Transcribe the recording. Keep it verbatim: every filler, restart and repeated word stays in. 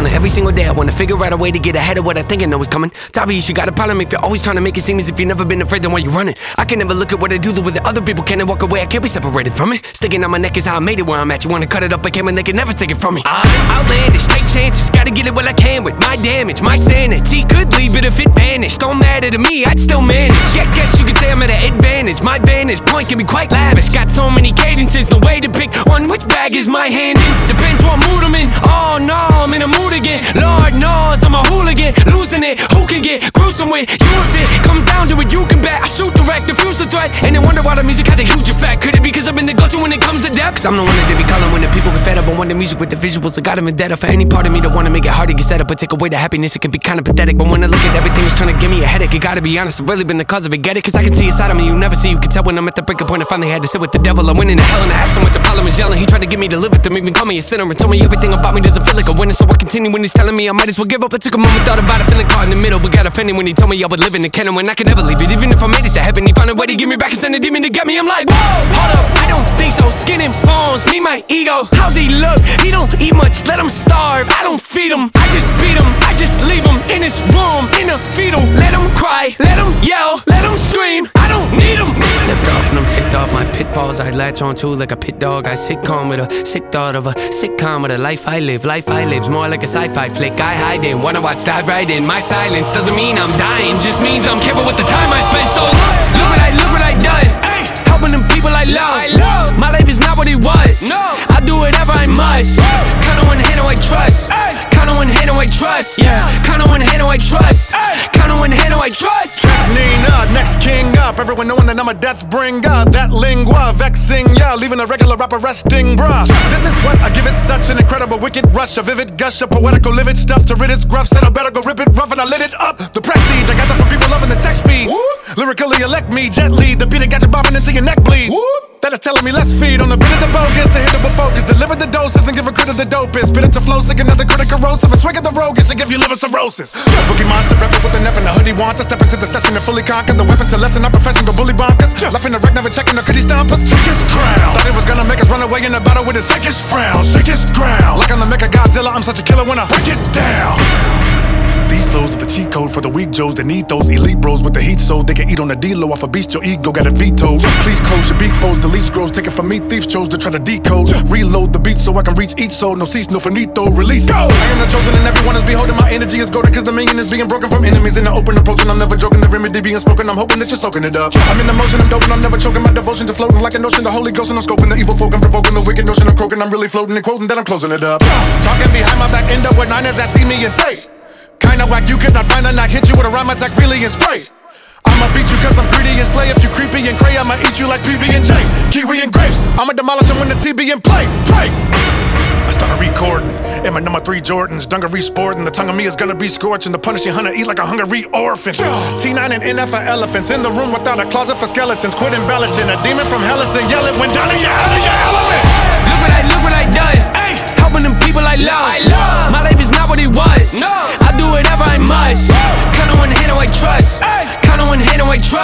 on it every single day. I wanna figure out a way to get ahead of what I think I know is coming. It's obvious you got a problem if you're always trying to make it seem as if you've never been afraid, then why you running? I can never look at what I do the way that other people can and walk away. I can't be separated from it. Sticking on my neck is how I made it where I'm at. You wanna cut it up, I can, and they can never take it from me. I'm outlandish, take chances, gotta get it what I can with my damage. My sanity could leave it if it vanished. Don't matter to me, I'd still manage. Yeah, guess you could say I'm at an advantage. My vantage point can be quite lavish. Got so many cadences, no way to pick one. Which bag is my hand in? Depends what mood I'm in. Oh no, I'm in a mood again. Lord knows I'm a hooligan, losing it. Who can get gruesome with you if it comes down to it? You can bet I shoot direct, diffuse the threat, and then wonder why the music has a huge effect. Could it be because I've been the go-to when it comes to depth? Cause I'm the one that they be calling when the people get fed up. I want the music with the visuals, I got them in debt. For any part of me that wanna make it hard to get set up, but take away the happiness, it can be kinda pathetic. But when I look at everything, it's trying to give me a headache. You gotta be honest, it's really been the cause of it. Get it? Cause I can see a side of me you never see. You can tell when I'm at the breaking point. I finally had to sit with the devil. I went into hell and I asked him what the problem is yelling. He tried to get me to live with him, even call me a sinner, and told me everything about me doesn't feel like a winner. So I continue when he's telling me I might as well give up. I took a moment, thought about it, feeling caught in the middle, but got offended when he told me I would live in the kennel when I could never leave it. Even if I made it to heaven, he found a way to give me back and send a demon to get me. I'm like, whoa, hold up, I don't think so. Skin and bones, me, my ego. How's he look? He don't eat much, let him starve. I don't feed him, I just beat him. I just leave him in his room, in a fetal. Let him cry, let him yell, let him scream. I don't need him. Lift off and I'm ticked off my pitfalls. I latch on to like a pit dog. I sitcom with a sick thought of a sitcom with a life I live. Life I live's more like a sci-fi flick. I hide in, wanna watch, dive right in. My silence doesn't mean I'm dying, just means I'm careful with the time I spend. So look what I, look what I done. Helping them people I love. I love. My life is not what it was. No. I do whatever I must. Count on one hand, no I trust. Ay. Count on one hand, no I trust. Yeah. Count on one hand, no I trust. Ay. Count on one hand, no I trust. Track Nina, next king up. Everyone knowing that I'm a death bringer. That lingua, vexing ya, leaving a regular rapper resting, bruh. This is what I give it, such an incredible wicked rush, a vivid gush, a poetical livid stuff to rid its gruff. Said I better go rip it rough and I lit it up. The prestige I got that from people loving the tech speed. Whoop. Lyrically elect me gently. The beat that got you bobbing into your neck bleed. Whoop. That is telling me let's feed on the bit of the bogus, the hit of a focus. Deliver the doses and give a crit of the dopest. Spit it to flow, sick another critic corrosive. A swig of the roguish and give you liver cirrhosis. Boogie monster, rep it with an F and a hoodie want to step into the session and fully conquer the weapon to lessen our profession, go bully bonkers. Left in the wreck, never checking, or could he stomp us? Take his crown. Thought it was gonna make us run away in a battle with his sickest frown. Shake his ground. Like I'm the Mecha Godzilla, I'm such a killer when I break it down. These flows are the cheat code for the weak Joes that need those elite bros with the heat so they can eat on the D-low off a beast. Your ego got it vetoed. Please close your beak foes, delete scrolls, take it from me. Thief chose to try to decode. Reload the beat so I can reach each soul. No cease, no finito, release. Go! I am the chosen and everyone is beholding. My energy is golden cause the million is being broken from enemies in the open approach. And I'm never joking, the remedy being spoken. I'm hoping that you're soaking it up. I'm in the motion, I'm doping, I'm never choking. My devotion to floating like a notion, the Holy Ghost. And I'm scoping the evil poking, provoking the wicked notion. I'm croaking, I'm really floating and quoting that I'm closing it up. Talking behind my back, end up with nine as that see me and say, kinda whack, you could not find a knock, hit you with a rhyme attack, really and spray. I'ma beat you cause I'm greedy and slay. If you creepy and cray, I'ma eat you like P B and J, kiwi and grapes. I'ma demolish them when the T B and play, play. I started recording in my number three Jordans, dungaree sporting. The tongue of me is gonna be scorching. The punishing hunter eat like a hungry orphan. T nine and N F are elephants in the room without a closet for skeletons. Quit embellishing. A demon from hell is and yelling when down in your out of your element. Look what I, look what I done. Ay. Helping them people I love. I love. My life is not what it was. No. I do whatever I must. Woo. Count on one hand, no I trust. Ay. Count on one hand, no I trust.